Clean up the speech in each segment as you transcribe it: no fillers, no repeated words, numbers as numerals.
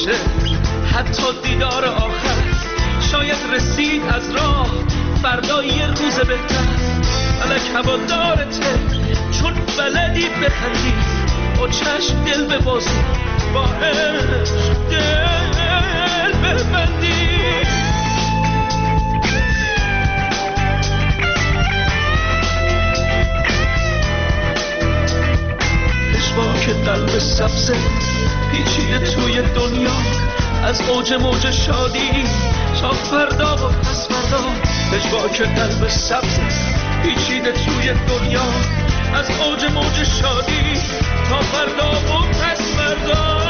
باشه، حتی دیدار آخر شاید رسید از راه، فردا یه روز بهتر. فلک هوادارته چون بلدی بخندی، با چشم دل ببازی، با عشق دل ببندی. پشواک قلب سبزه پیچیده توی دنیا، از اوج موج شادی تا فردا و پس فردا. پشواک قلب سبزه پیچیده توی دنیا، از اوج موج شادی تا فردا و پس فردا.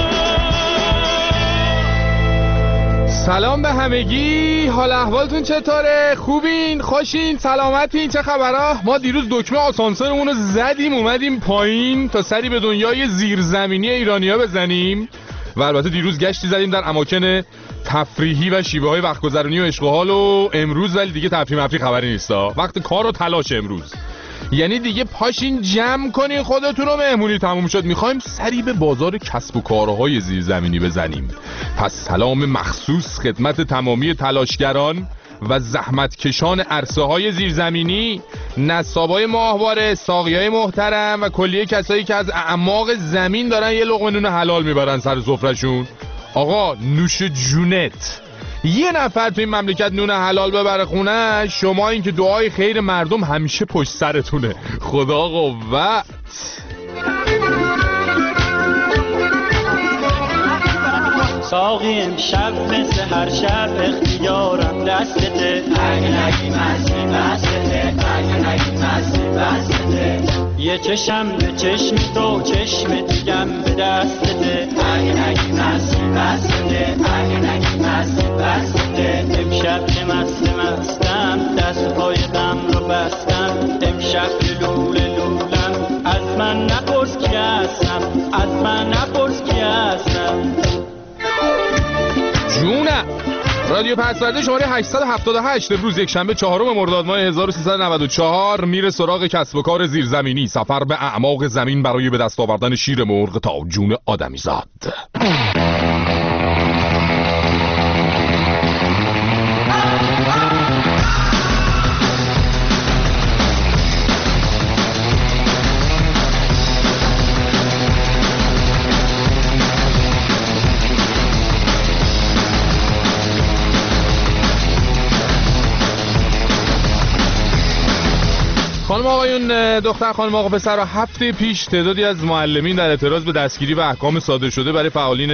سلام به همگی، حال احوالتون چطوره؟ خوبین؟ خوشین؟ سلامتین؟ چه خبره؟ ما دیروز دکمه آسانسورمون رو زدیم اومدیم پایین تا سری به دنیای زیرزمینی ایرانیا بزنیم و البته دیروز گشتی زدیم در اماکن تفریحی و شیوه های وقت گذرانی و عشق و حال و امروز ولی دیگه تفریح خبری نیستا. وقت کار و تلاش امروز، یعنی دیگه پاشین جمع کنین خودتون رو، مهمونی تموم شد، میخوایم سری به بازار کسب و کارهای زیرزمینی بزنیم. پس سلام مخصوص خدمت تمامی تلاشگران و زحمتکشان عرصه های زیرزمینی، نصابای ماهواره، ساقیای محترم و کلیه کسایی که از اعماق زمین دارن یه لقمه نون حلال میبرن سر سفرهشون. آقا نوش جونت، یه نفر تو این مملکت نون حلال ببره خونه، شما این که دعای خیر مردم همیشه پشت سرتونه. خدا قوت. ساقی امشب مثل هر شب اختیارم دستته، اگه نگی مستی بستته، اگه نگی مستی بستته. یه چشم به چشم تو، چشم دیگم به دستته، اگه نگی مستی بستته، اگه نگی مستی بستته. امشب که مستم دست پای غم رو بستم، امشب که لولم از من نپرس کی هستم، از من نپرس کی هستم. جونه رادیو پسورده شماره 878 امروز یک شنبه 4 مرداد ماه 1394 میره سراغ کسب و کار زیرزمینی، سفر به اعماق زمین برای به دست آوردن شیر مرغ تا جون آدمیزاد. خانم آقایون، دختر خانم آقا پسر، هفته پیش تعدادی از معلمین در اعتراض به دستگیری و احکام صادر شده برای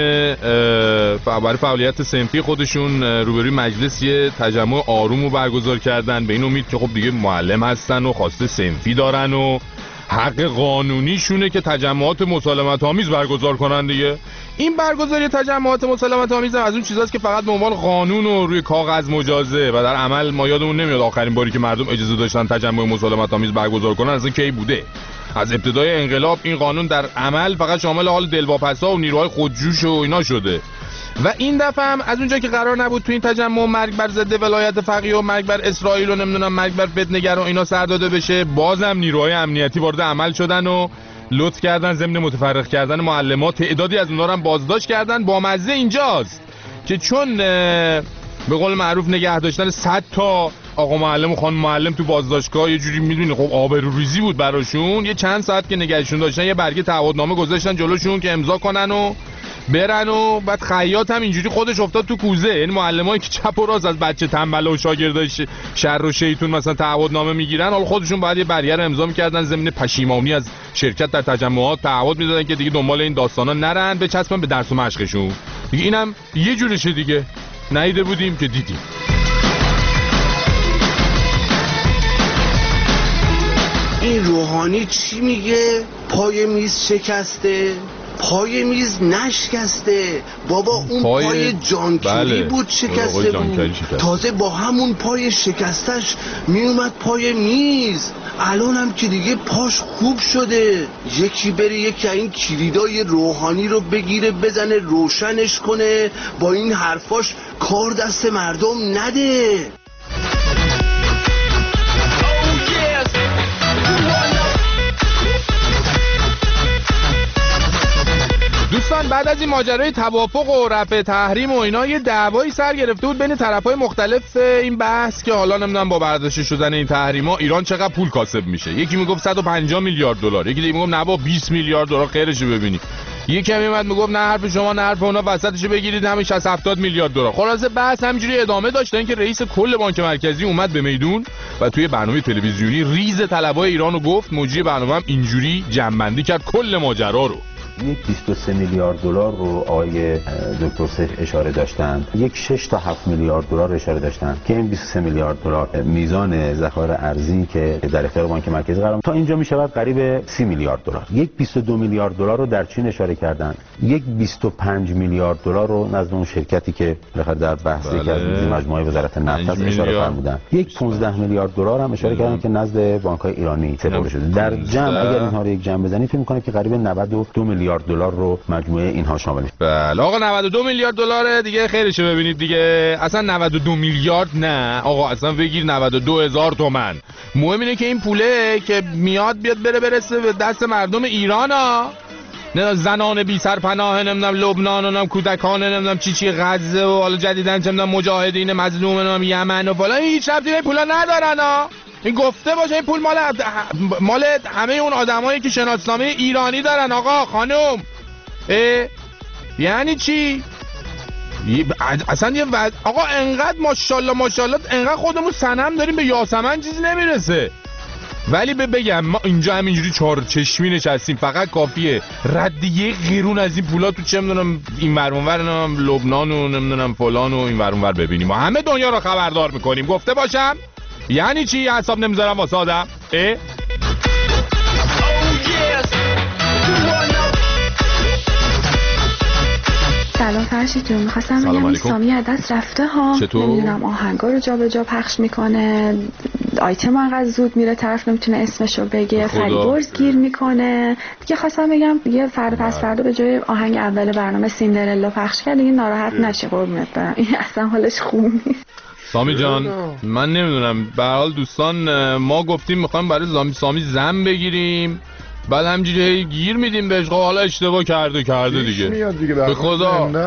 فعالیت صنفی خودشون روبروی مجلس یه تجمع آروم رو برگزار کردن، به این امید که خب دیگه معلم هستن و خواسته صنفی دارن و حق قانونیشونه که تجمعات مسالمت آمیز برگزار کنن دیگه. این برگزاری تجمعات مسالمت آمیز از اون چیزاست که فقط به عنوان قانون و روی کاغذ مجازه و در عمل ما یادمون نمیاد آخرین باری که مردم اجازه داشتن تجمع مسالمت آمیز برگزار کنن از این کی بوده. از ابتدای انقلاب این قانون در عمل فقط شامل حال دلواپسا و نیروهای خودجوش و اینا شده و این دفعه هم از اونجا که قرار نبود تو این تجمع مرگ بر ضد ولایت فقیه و مرگ بر اسرائیل و نمیدونم مرگ بر فتنه‌گر و اینا سر داده بشه، بازم نیروهای امنیتی وارد عمل شدن و لطف کردن ضمن متفرق کردن معلمات تعدادی از اونها رو هم بازداشت کردن. با مزه اینجاست که چون به قول معروف نگه داشتن 100 تا آقا معلم و خانم معلم تو بازداشتگاه یه جوری میدونی خب آبروریزی بود براشون، یه چند ساعت که نگهشون داشتن یه برگه تعهدنامه گذاشتن جلوشون که امضا کنن و برن و بعد خیاط هم اینجوری خودش افتاد تو کوزه. یعنی معلمایی که چپ و راست از بچه تنبل و شاگردای شر و شیطون مثلا تعهدنامه میگیرن، حالا خودشون بعد یه برگه رو امضا میکردن ضمن پشیمانی از شرکت در تجمعات، تعهد میدادن که دیگه دنبال این داستانا نرن، بچسبن به درس و مشقشون دیگه. اینم یه جورشه دیگه، ندیده بودیم که دیدیم. این روحانی چی میگه؟ پای میز شکسته، پای میز نشکسته بابا، اون پای جانکری بود شکسته بود، تازه با همون پای شکستش میومد پای میز. الان هم که دیگه پاش خوب شده، یکی بره یکی این کلیدای روحانی رو بگیره بزنه روشنش کنه، با این حرفاش کار دست مردم نده. دوستان اصلا بعد از این ماجرای توافق و رفع تحریم و اینا یه دعوایی سر گرفته بود بین طرفای مختلف این بحث که حالا نمیدونم با برداشته شدن این تحریما ایران چقدر پول کاسب میشه. یکی میگفت 150 میلیارد دلار، یکی دیگه میگفت نه با 20 میلیارد دلار خیرشو ببینی، یکی میومد میگفت نه حرف شما نه حرف اونا، وسطشو بگیرید همین 60 70 میلیارد دلار. خلاصه بحث همینجوری ادامه داشت اینکه رئیس کل بانک مرکزی اومد به میدون و توی برنامه تلویزیونی ریز طلبای ایرانو گفت. مجری برنامه هم اینجوری جمع‌بندی کرد کل ماجرا رو. یک 23 میلیارد دلار رو آقای دکتر سیف اشاره داشتند، یک 6 تا 7 میلیارد دلار اشاره داشتند که این 23 میلیارد دلار میزان ذخایر ارزی که در اختیار بانک مرکزی قرار تا اینجا میشود قریب 30 میلیارد دلار. یک 22 میلیارد دلار رو در چین اشاره کردند، یک 25 میلیارد دلار رو نزد اون شرکتی که در بحث که از مجموعه وزارت نفت اشاره فرمودند، یک 15 میلیارد دلار هم اشاره کردند که نزد بانک‌های ایرانی سپرده شده. در جمع اگر اینها رو یک جمع بزنید فکر می‌کنم که قریب 92 میلیارد دلار رو مجموعه اینها شامل میشه. بله آقا 92 میلیارد دلار دیگه خیرشو ببینید دیگه. اصلا 92 میلیارد نه آقا، اصلا بگیر 92,000 تومان. مهم اینه که این پوله که میاد بیاد برسه به دست مردم ایران ها، نه زنان بی سرپناه، نمیدونم لبنان، نمیدونم کودکان، نمیدونم چی غزه و حالا جدیدن چه میدونم مجاهدین مظلوم، نمیدونم یمن و فلان، هیچ ربطی به پولا ندارن ها. این گفته باشه این پول مال همه اون آدمایی که شناسنامه ایرانی دارن آقا خانم. یعنی چی؟ اصلا یه آقا انقدر ماشاءالله انقدر خودمون صنم داریم به یاسمن چیزی نمیرسه. ولی بگم ما اینجا همینجوری چارچشمی نشستیم، فقط کافیه رد یک قیرون از این پولا تو چه میدونم این ور اون ور لبنان و نمیدونم فلان و این ور اون ور ببینیم و همه دنیا رو خبردار میکنیم. گفته باشم یعنی چی؟ حساب نمیذارم واسه آدم. سلام فرشید جون، می‌خواستم بگم این سامی از دست رفته ها. نمیدونم آهنگا رو جا به جا پخش میکنه، آیتم انقدر زود میره طرف نمیتونه اسمشو بگه، فریبرز گیر میکنه دیگه. خواستم بگم یه فردا پس فردا به جای آهنگ اول برنامه سیندرلا پخش کرد دیگه ناراحت نشه قربونت برم، این اصلا حالش خوب نیست. سامی جان من نمیدونم، به هر حال دوستان ما گفتیم میخوایم برای سامی زن بگیریم، بعد همجوری گیر میدیم بهش. حالا اشتباه کرده دیگه به خدا.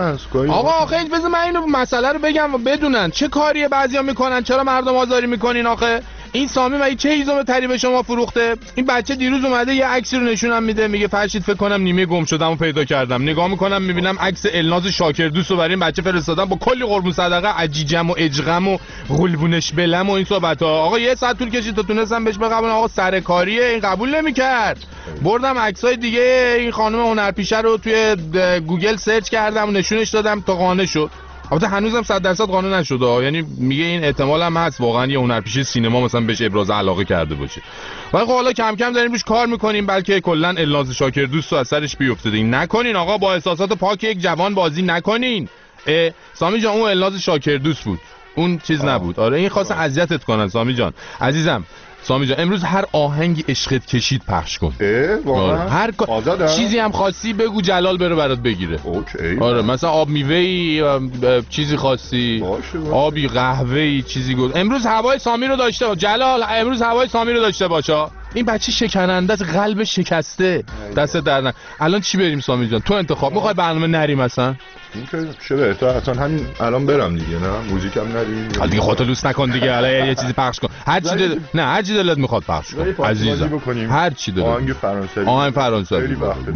آقا آخه بذار من اینو مسئله رو بگم و بدونن چه کاریه بعضیا میکنن، چرا مردم آزاری میکنین آخه. این سامی مگه چه هیزم تری به شما فروخته؟ این بچه دیروز اومده یه عکسی رو نشونم میده، میگه فرشید فکر کنم نیمه گم شدمو پیدا کردم. نگاه میکنم میبینم عکس الناز شاکردوست رو برای این بچه فرستادم با کلی قربون صدقه عجیجم و اجغم و قلبونش بلم و این صحبتا. آقا یه ساعت طول کشید تا تونستم بهش بگم آقا سرکاریه، این قبول نمیکرد. بردم عکسای دیگه این خانم هنرپیشه رو توی گوگل سرچ کردم و نشونش دادم تا قانع شد. البته هنوزم 100% قانع نشده، یعنی میگه این احتمال هم هست واقعا یه هنرپیشه سینما مثلا بهش ابراز علاقه کرده باشه. ولی خب حالا کم کم داریم روش کار میکنیم، بلکه کلا الناز شاکردوست رو از سرش بیافتاده. نکنین آقا، با احساسات پاک یک جوان بازی نکنین. سامی جان اون الناز شاکردوست بود، اون چیز نبود. آره این خاصه اذیتت کنن سامی جان. عزیزم سامی جان امروز هر آهنگی عشقت کشید پخش کن. واقعا هر چیزی هم خواستی بگو جلال بره برات بگیره. اوکی. آره مثلا آب میوه‌ای چیزی خواستی، آبی قهوه‌ای چیزی گفت. امروز هوای سامی رو داشته باش جلال، امروز هوای سامی رو داشته باشه. این بچه شکننده است، قلب شکسته، دست در الان چی بریم سامی جان؟ تو انتخاب میخوای برنامه نریم مثلا؟ این چه بهتر اصلا همین الان برم دیگه. نه موزیکم نریم دیگه، خودت لوس نکن دیگه. حالا یه چیزی پخش کن، هر چی هر چی دلت میخواد پخش کن عزیزم، هر چی دلت. آهنگ فرانسوی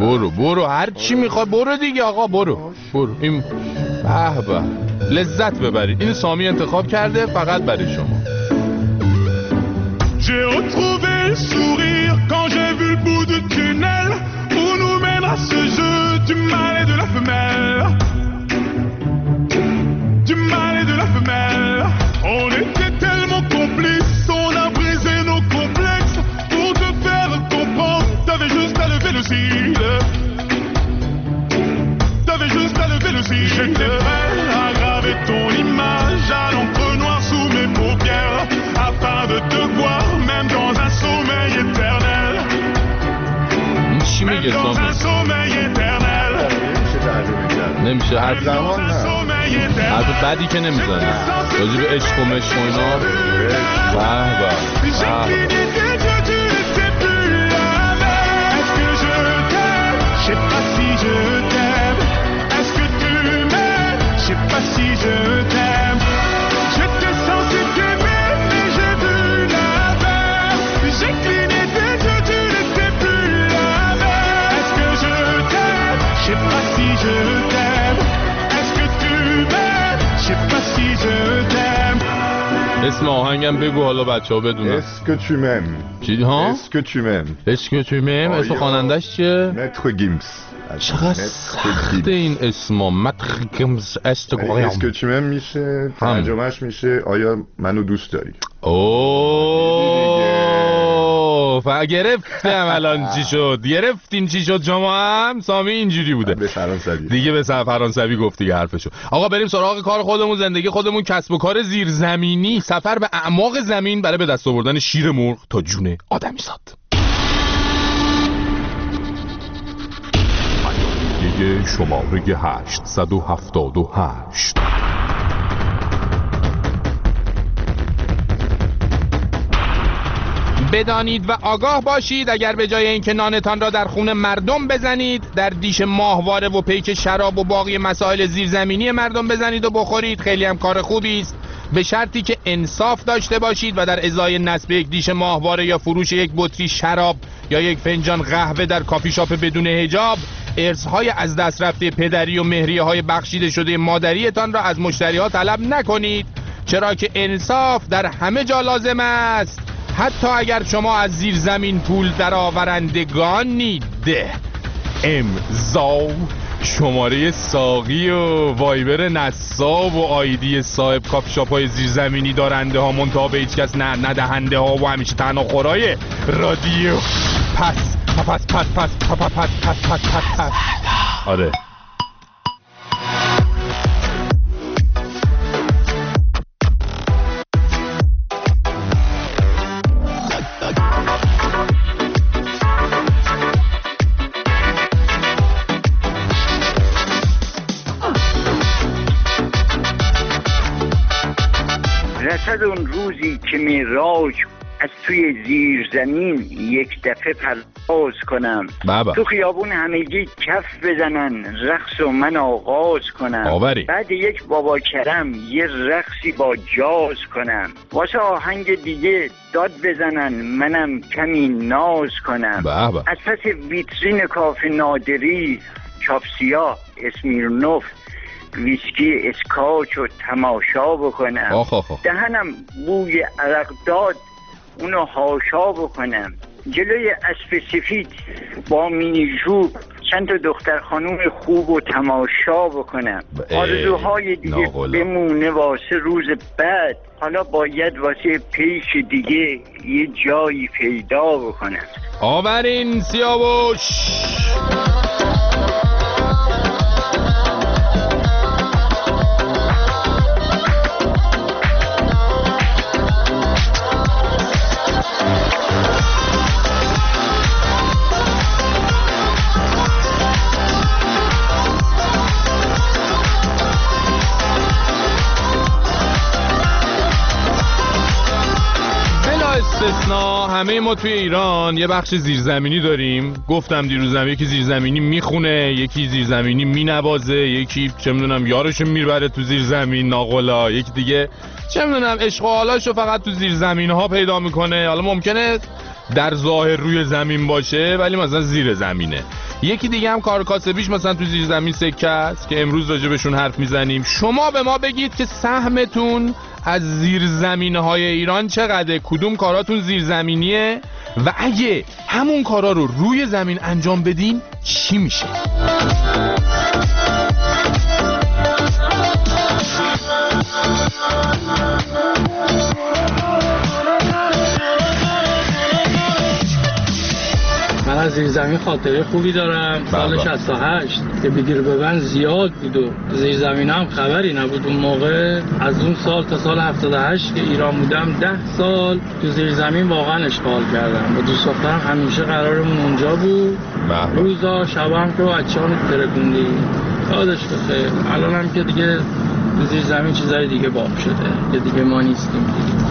برو هر چی میخواد برو دیگه آقا، برو این به به لذت ببرید. این سامی انتخاب کرده فقط برای شما. J'ai retrouvé le sourire quand j'ai vu le bout du tunnel où nous mènera ce jeu du mâle et de la femelle. Du mâle et de la femelle. On était tellement complices, on a brisé nos complexes pour te faire comprendre. T'avais juste à lever le cil. T'avais juste à lever le cil. J'étais prêt à graver ton image à l'encre noire sous mes paupières afin de te voir même dans un sommeil éternel. Même dans un sommeil éternel. نمیشه حرف بعدی که نمیزنه راجع به عشق و مشق و اینا. Je sais pas si je t'aime. اسم آهنگم بگو حالا بچه‌ها بدونن. اسکوچومم. چی ها؟ اسکوچومم. اسکوچومم. اسم خواننده‌اش چیه؟ متر گیمز. چقدر سخته این اسما. متر گیمز استگرام. اسکوچومم میشه ترجمهش میشه آیا منو دوست داری؟ گرفتم الان چی شد. گرفتین چی شد شما هم. سامی اینجوری بوده به فرانسوی دیگه. به فرانسوی گفت دیگه حرفشو. آقا بریم سراغ کار خودمون، زندگی خودمون، کسب و کار زیرزمینی، سفر به اعماق زمین برای به دست آوردن شیر مرغ تا جون آدمیزاد. دیگه شماره 878. بدانید و آگاه باشید اگر به جای اینکه نانتان را در خون مردم بزنید، در دیش ماهواره و پیک شراب و باقی مسائل زیرزمینی مردم بزنید و بخورید، خیلی هم کار خوبی است، به شرطی که انصاف داشته باشید و در ازای نصب یک دیش ماهواره یا فروش یک بطری شراب یا یک فنجان قهوه در کافی شاپ بدون حجاب ارث‌های از دست رفته پدری و مهریه‌های بخشیده شده مادریتان را از مشتری‌ها طلب نکنید، چرا که انصاف در همه جا لازم است، حتی اگر شما از زیر زمین پول درآورندگانید. امضا شماره ساقی و وایبر نصاب و آیدی صاحب کافی شاپ‌های زیرزمینی دارنده ها، منتها به هیچ کس ندهنده ها و همیشه تنها خورای رادیو پس. آره رسد اون روزی که میراج از توی زیر زمین یک دفعه پرواز کنم، بابا. تو خیابون همگی کف بزنن، رقص و من آغاز کنم، آوری. بعد یک بابا کرم یه رقصی با جاز کنم، واسه آهنگ دیگه داد بزنن، منم کمی ناز کنم، بابا. از پس ویترین کافه نادری چاپسیا اسمیرنوف ویسکی اسکاچ و تماشا بکنم، دهنم بوی عرق داد اونو هاشا بکنم، جلوی اسب سفید با مینی جوب چند تا دختر خانوم خوب و تماشا بکنم، آرزوهای دیگه بمونه واسه روز بعد، حالا باید واسه پیش دیگه یه جایی پیدا بکنم. آورین سیاوش. استثنا همه ما توی ایران یه بخش زیرزمینی داریم. گفتم دیروزم یکی زیرزمینی میخونه، یکی زیرزمینی مینوازه، یکی چه میدونم یارشو میبره تو زیرزمین ناقلا، یکی دیگه چه میدونم عشق و حالاشو فقط تو زیرزمین ها پیدا میکنه. حالا ممکنه در ظاهر روی زمین باشه ولی مثلا زیر زمینه. یکی دیگه هم کار کاسبیش مثلا تو زیرزمین سکه است که امروز راجبشون حرف میزنیم. شما به ما بگید که سهمتون از زیرزمین‌های ایران چقدر؟ کدوم کاراتون زیرزمینیه؟ و اگه همون کارا رو روی زمین انجام بدین چی میشه؟ من از زیرزمین خاطره خوبی دارم. سال 68 که بگیر ببند زیاد بود و زیرزمین هم خبری نبود اون موقع. از اون سال تا سال 78 که ایران بودم 10 سال تو زیرزمین واقعا اشغال کردم. با دوست دخترم همیشه قرارمون اونجا بود. روزا شبا هم که بچه‌ها ترکوندی یادش بخیر. الان هم که دیگه زیرزمین چیزای دیگه باب شده که دیگه ما نیستیم.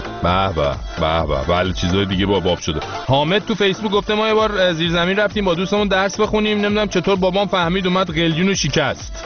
بله چیزای دیگه باب شده. حامد تو فیسبوک گفته ما یه بار زیرزمین رفتیم با دوستمون درس بخونیم، نمیدونم چطور بابام فهمید اومد قلیونو شکست.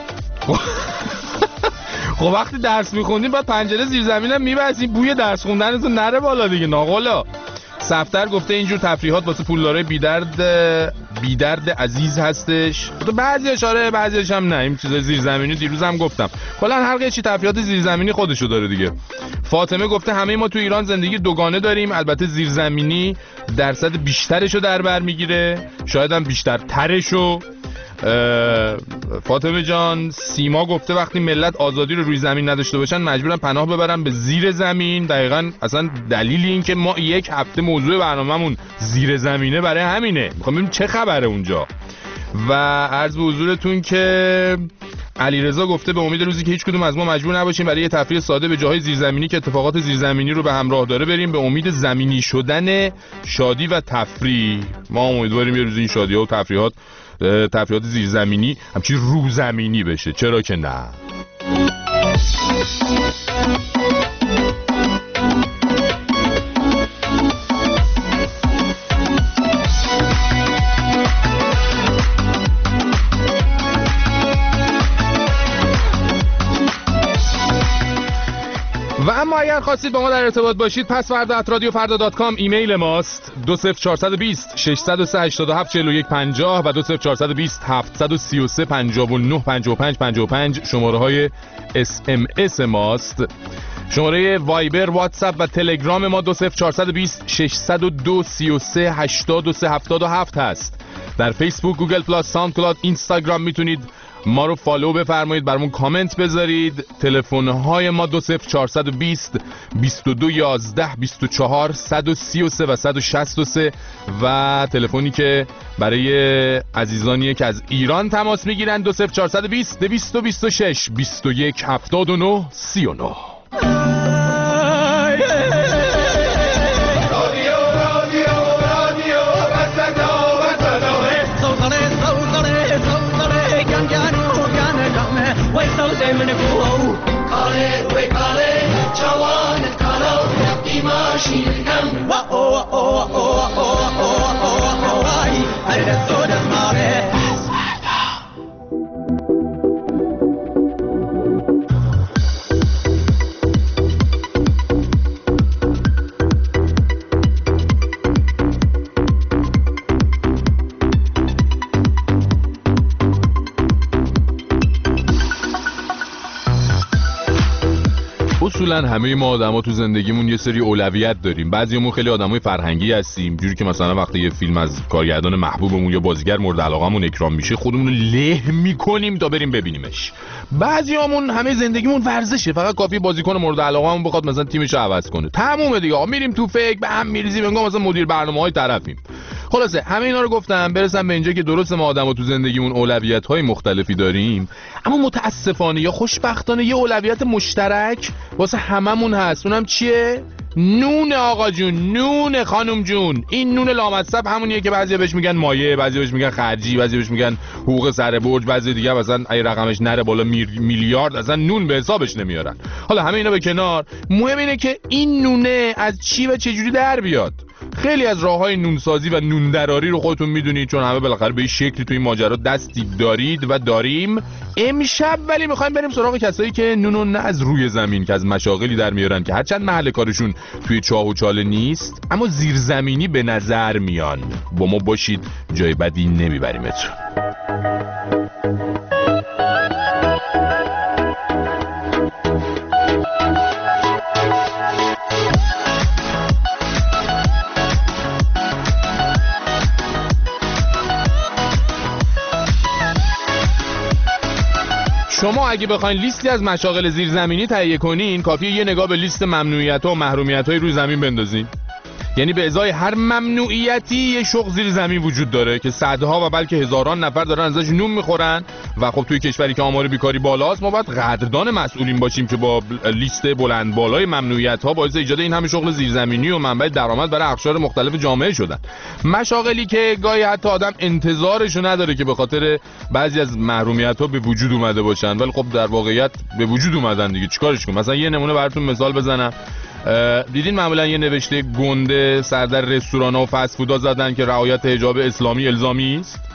خب وقتی درس میخوندیم بعد پنجره زیرزمینم میبستیم بوی درس خوندنتون نره بالا دیگه ناقلا. صفدر گفته اینجور تفریحات واسه پولدارای بیدرد عزیز هستش. تو بعضیش آره بعضیش هم نه. این چیزای زیرزمینی دیروز هم گفتم کلا هر قیچی تفریحات زیرزمینی خودشو داره دیگه. فاطمه گفته همه ما تو ایران زندگی دوگانه داریم، البته زیرزمینی درصد بیشترشو در بر میگیره، شاید هم بیشتر ترشو. فاطمه جان. سیما گفته وقتی ملت آزادی رو روی زمین نداشته باشن مجبورن پناه ببرن به زیر زمین. دقیقاً اصلا دلیل این که ما یک هفته موضوع برنامه‌مون زیر زمینه برای همینه. میخوام ببینیم چه خبره اونجا. و عرض به حضورتون که علیرضا گفته به امید روزی که هیچ کدوم از ما مجبور نباشیم برای یه تفریح ساده به جاهای زیرزمینی که اتفاقات زیرزمینی رو به همراه داره بریم، به امید زمینی شدن شادی و تفریح. ما امیدواریم یه روز این شادی‌ها و تفریحات زیرزمینی همچین روزمینی بشه، چرا که نه. و اما اگر خواستید با ما در ارتباط باشید pasvarda@radiofarda.com ایمیل ماست. 20420 603 87 41 50 و 20420 733 59 55 55 شماره های SMS ماست. شماره وایبر، واتساپ و تلگرام ما 20420 602 33 83 77 هست. در فیسبوک، گوگل پلاس، ساوند کلاود، اینستاگرام میتونید ما رو فالو بفرمایید، برامون کامنت بذارید. تلفن های ما 20420 22 11 24 133 و 163 و تلفنی که برای عزیزانیه که از ایران تماس میگیرن 20420 226 21 79 39. اصولا همه ما آدما تو زندگیمون یه سری اولویت داریم. بعضیامون خیلی آدمای فرهنگی هستیم، جوری که مثلا وقتی یه فیلم از کارگردان محبوبمون یا بازیگر مورد علاقمون اکرام میشه خودمون رو له میکنیم تا بریم ببینیمش. بعضیامون همه زندگیمون ورزشه، فقط کافیه بازیکن مورد علاقمون بخواد مثلا تیمش رو عوض کنه، تمومه دیگه. میریم تو فکر به هم میریزیم انگار مثلا مدیر برنامه‌های طرفیم. خلاصه همه اینا رو گفتم برسم به اینجا که درسته ما آدما تو زندگیمون اولویت‌های مختلفی داریم، اما متاسفانه یا خوشبختانه یه اولویت مشترک واسه هممون هست. اونم چیه؟ نون آقا جون، نون خانم جون. این نون لامصب همونیه که بعضیا بهش میگن مایه، بعضیا بهش میگن خرجی، بعضیا بهش میگن حقوق سر برج، بعضی دیگه مثلا اگه رقمش نره بالا میلیارد اصلا نون به حسابش نمیارن. حالا همه اینا به کنار، مهم اینه که این نونه از چی و چه جوری در بیاد. خیلی از راههای نونسازی و نوندراری رو خودتون میدونید، چون همه بالاخره به این شکلی تو این ماجرا دستی دارید و داریم. امشب ولی میخوایم بریم سراغ کسایی که نونو نه از روی زمین که از مشاغلی در میارن که هرچند محل کارشون توی چاه و چاله نیست اما زیرزمینی به نظر میان. با ما باشید، جای بدی نمیبریمتون. شما اگه بخواین لیستی از مشاغل زیرزمینی تهیه کنین، کافیه یه نگاه به لیست ممنوعیت‌ها و محرومیت‌های روی زمین بندازین. یعنی به ازای هر ممنوعیتی یه شغل زیر زمین وجود داره که صدها و بلکه هزاران نفر دارن ازش نون میخورن و خب توی کشوری که آمار بیکاری بالاست ما باید قدردان مسئولین باشیم که با لیست بلند بالای ممنوعیت‌ها باعث ایجاد این همه شغل زیرزمینی و منبع درآمد برای اقشار مختلف جامعه شدن. مشاغلی که گاهی حتی آدم انتظارشو نداره که به خاطر بعضی از محرومیت‌ها به وجود اومده باشن، ولی خب در واقعیت به وجود اومدن دیگه، چیکارش کنم؟ مثلا یه نمونه براتون مثال بزنم. دیدین معمولا یه نوشته گنده سر در رستوران‌ها و فست فودها زدن که رعایت حجاب اسلامی الزامی است.